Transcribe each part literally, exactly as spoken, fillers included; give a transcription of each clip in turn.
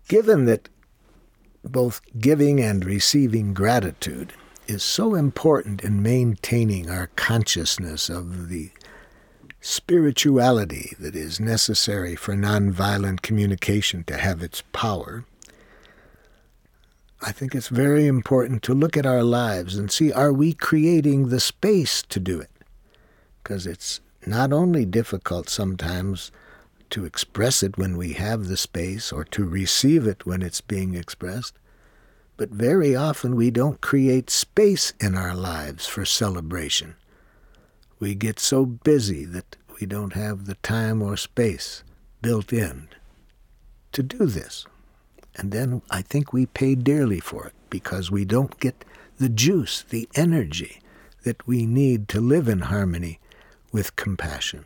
Given that both giving and receiving gratitude is so important in maintaining our consciousness of the spirituality that is necessary for nonviolent communication to have its power, I think it's very important to look at our lives and see, are we creating the space to do it? Because it's not only difficult sometimes to express it when we have the space or to receive it when it's being expressed, but very often we don't create space in our lives for celebration. We get so busy that we don't have the time or space built in to do this. And then I think we pay dearly for it because we don't get the juice, the energy that we need to live in harmony with compassion.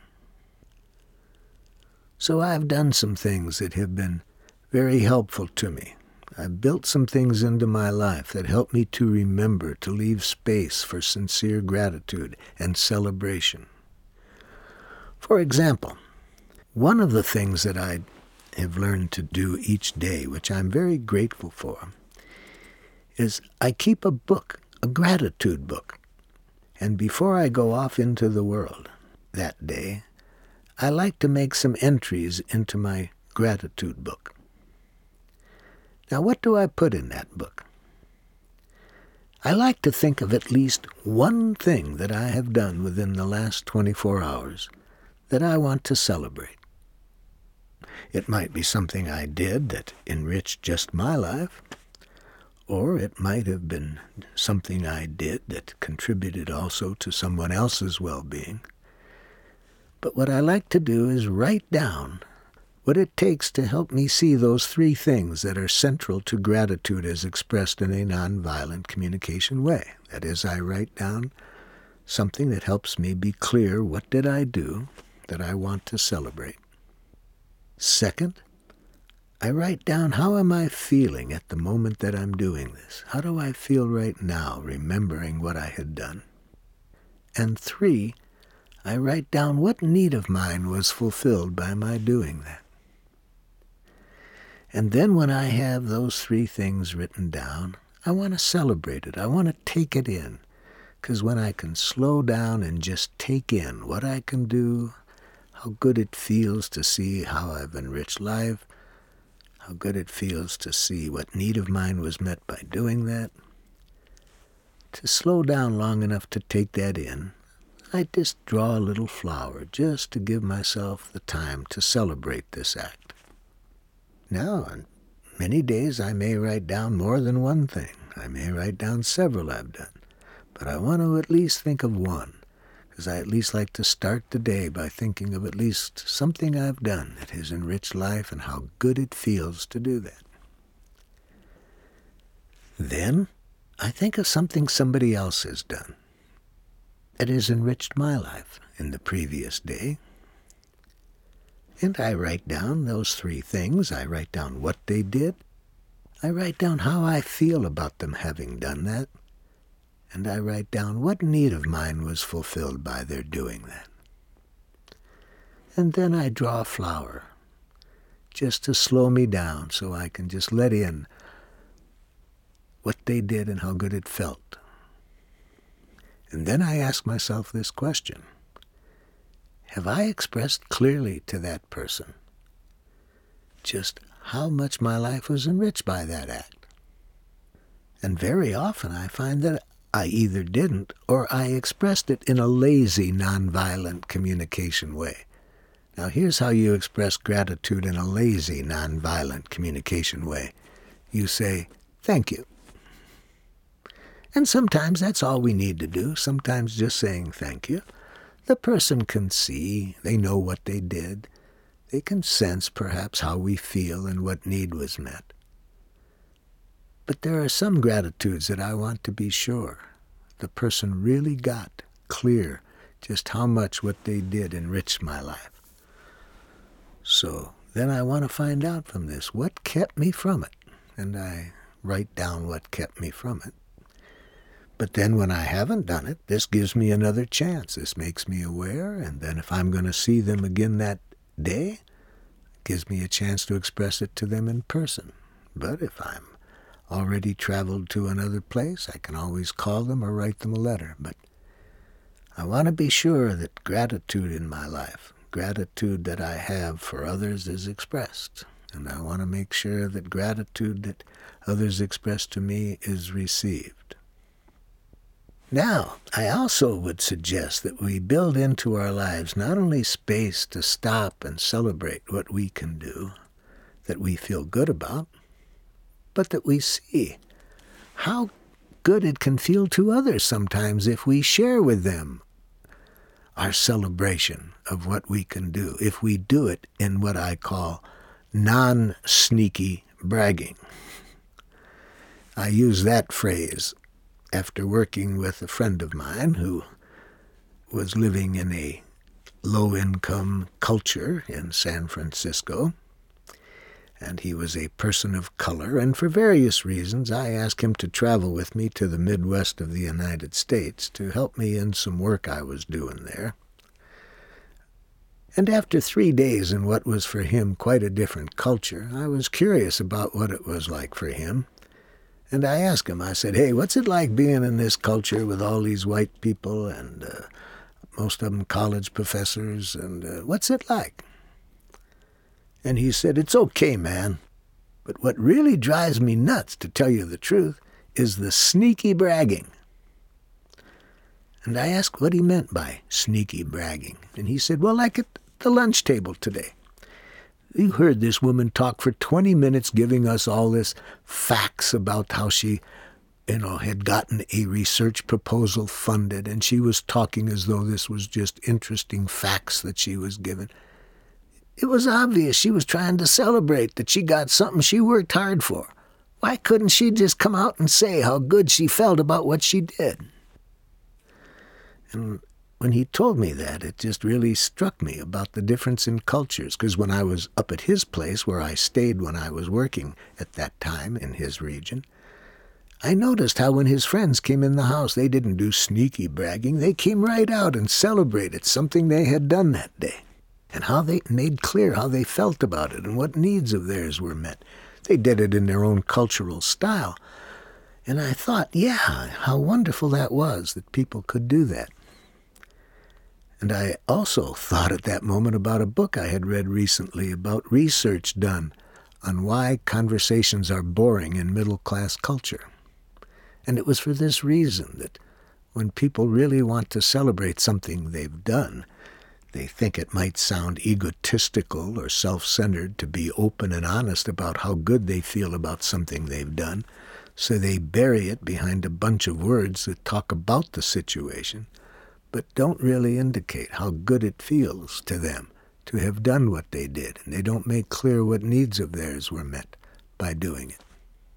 So I've done some things that have been very helpful to me. I've built some things into my life that help me to remember to leave space for sincere gratitude and celebration. For example, one of the things that I have learned to do each day, which I'm very grateful for, is I keep a book, a gratitude book. And before I go off into the world that day, I like to make some entries into my gratitude book. Now, what do I put in that book? I like to think of at least one thing that I have done within the last twenty-four hours that I want to celebrate. It might be something I did that enriched just my life, or it might have been something I did that contributed also to someone else's well-being. But what I like to do is write down what it takes to help me see those three things that are central to gratitude as expressed in a nonviolent communication way. That is, I write down something that helps me be clear, what did I do that I want to celebrate? Second, I write down, how am I feeling at the moment that I'm doing this? How do I feel right now, remembering what I had done? And three, I write down what need of mine was fulfilled by my doing that. And then when I have those three things written down, I want to celebrate it. I want to take it in. Because when I can slow down and just take in what I can do, how good it feels to see how I've enriched life, how good it feels to see what need of mine was met by doing that. To slow down long enough to take that in, I just draw a little flower just to give myself the time to celebrate this act. Now, on many days I may write down more than one thing. I may write down several I've done. But I want to at least think of one, because I at least like to start the day by thinking of at least something I've done that has enriched life and how good it feels to do that. Then I think of something somebody else has done that has enriched my life in the previous day. And I write down those three things. I write down what they did. I write down how I feel about them having done that. And I write down what need of mine was fulfilled by their doing that. And then I draw a flower, just to slow me down so I can just let in what they did and how good it felt. And then I ask myself this question: have I expressed clearly to that person just how much my life was enriched by that act? And very often I find that I either didn't or I expressed it in a lazy, nonviolent communication way. Now here's how you express gratitude in a lazy, nonviolent communication way. You say, thank you. And sometimes that's all we need to do, sometimes just saying thank you. The person can see, they know what they did. They can sense perhaps how we feel and what need was met. But there are some gratitudes that I want to be sure the person really got clear just how much what they did enriched my life. So then I want to find out from this, what kept me from it? And I write down what kept me from it. But then when I haven't done it, this gives me another chance. This makes me aware, and then if I'm going to see them again that day, it gives me a chance to express it to them in person. But if I'm already traveled to another place, I can always call them or write them a letter. But I want to be sure that gratitude in my life, gratitude that I have for others, is expressed. And I want to make sure that gratitude that others express to me is received. Now, I also would suggest that we build into our lives not only space to stop and celebrate what we can do, that we feel good about, but that we see how good it can feel to others sometimes if we share with them our celebration of what we can do, if we do it in what I call non-sneaky bragging. I use that phrase after working with a friend of mine who was living in a low-income culture in San Francisco, and he was a person of color, and for various reasons I asked him to travel with me to the Midwest of the United States to help me in some work I was doing there. And after three days in what was for him quite a different culture, I was curious about what it was like for him. And I asked him, I said, hey, what's it like being in this culture with all these white people and uh, most of them college professors, and uh, what's it like? And he said, it's okay, man. But what really drives me nuts, to tell you the truth, is the sneaky bragging. And I asked what he meant by sneaky bragging. And he said, well, like at the lunch table today. You heard this woman talk for twenty minutes giving us all this facts about how she, you know, had gotten a research proposal funded, and she was talking as though this was just interesting facts that she was given. It was obvious she was trying to celebrate that she got something she worked hard for. Why couldn't she just come out and say how good she felt about what she did? And when he told me that, it just really struck me about the difference in cultures, because when I was up at his place, where I stayed when I was working at that time in his region, I noticed how when his friends came in the house, they didn't do sneaky bragging. They came right out and celebrated something they had done that day, and how they made clear how they felt about it and what needs of theirs were met. They did it in their own cultural style. And I thought, yeah, how wonderful that was that people could do that. And I also thought at that moment about a book I had read recently about research done on why conversations are boring in middle-class culture. And it was for this reason that when people really want to celebrate something they've done, they think it might sound egotistical or self-centered to be open and honest about how good they feel about something they've done, so they bury it behind a bunch of words that talk about the situation, but don't really indicate how good it feels to them to have done what they did, and they don't make clear what needs of theirs were met by doing it.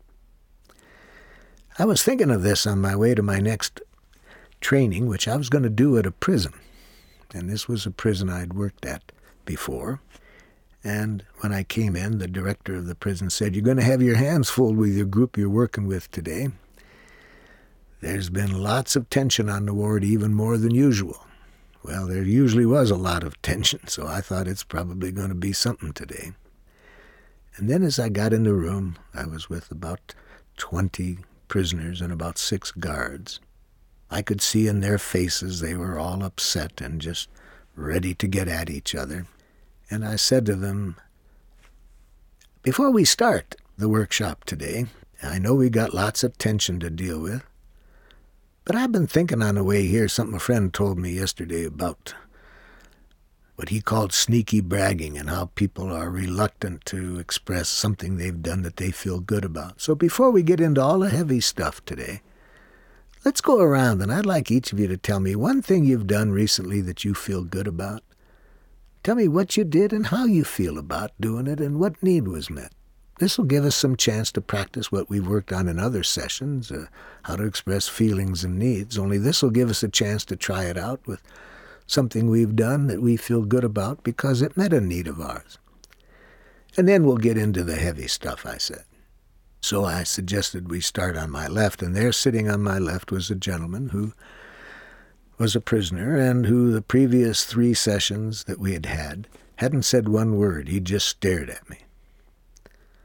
I was thinking of this on my way to my next training, which I was going to do at a prison. And this was a prison I'd worked at before. And when I came in, the director of the prison said, you're going to have your hands full with your group you're working with today. There's been lots of tension on the ward, even more than usual. Well, there usually was a lot of tension, so I thought it's probably going to be something today. And then as I got in the room, I was with about twenty prisoners and about six guards. I could see in their faces they were all upset and just ready to get at each other. And I said to them, before we start the workshop today, I know we got lots of tension to deal with, but I've been thinking on the way here something a friend told me yesterday about what he called sneaky bragging and how people are reluctant to express something they've done that they feel good about. So before we get into all the heavy stuff today, let's go around, and I'd like each of you to tell me one thing you've done recently that you feel good about. Tell me what you did and how you feel about doing it and what need was met. This will give us some chance to practice what we've worked on in other sessions, uh, how to express feelings and needs, only this will give us a chance to try it out with something we've done that we feel good about because it met a need of ours. And then we'll get into the heavy stuff, I said. So I suggested we start on my left, and there sitting on my left was a gentleman who was a prisoner and who the previous three sessions that we had had hadn't said one word. He just stared at me.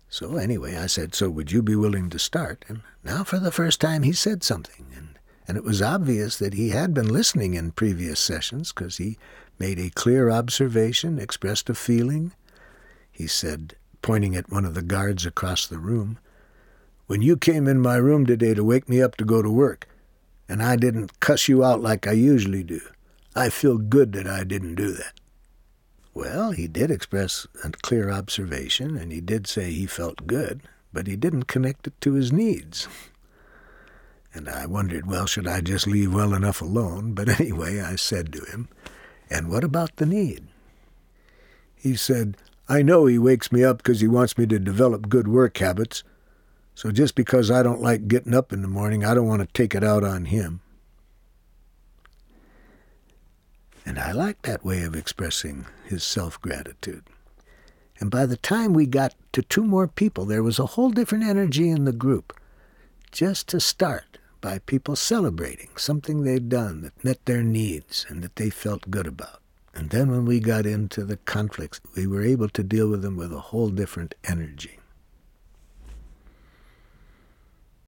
So anyway, I said, so would you be willing to start? And now for the first time he said something. And, and it was obvious that he had been listening in previous sessions, because he made a clear observation, expressed a feeling. He said, pointing at one of the guards across the room, "When you came in my room today to wake me up to go to work, and I didn't cuss you out like I usually do, I feel good that I didn't do that." Well, he did express a clear observation, and he did say he felt good, but he didn't connect it to his needs. And I wondered, well, should I just leave well enough alone? But anyway, I said to him, "And what about the need?" He said, "I know he wakes me up because he wants me to develop good work habits. So just because I don't like getting up in the morning, I don't want to take it out on him." And I liked that way of expressing his self-gratitude. And by the time we got to two more people, there was a whole different energy in the group. Just to start, by people celebrating something they'd done that met their needs and that they felt good about. And then when we got into the conflicts, we were able to deal with them with a whole different energy.